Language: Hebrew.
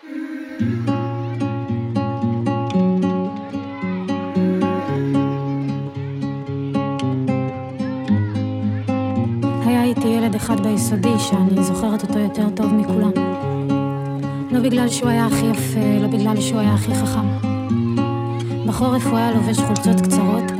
היה איתי ילד אחד ביסודי שאני זוכרת אותו יותר טוב מכולם. לא בגלל שהוא היה הכי יפה, לא בגלל שהוא היה הכי חכם. בחורף הוא היה לובש חולצות קצרות,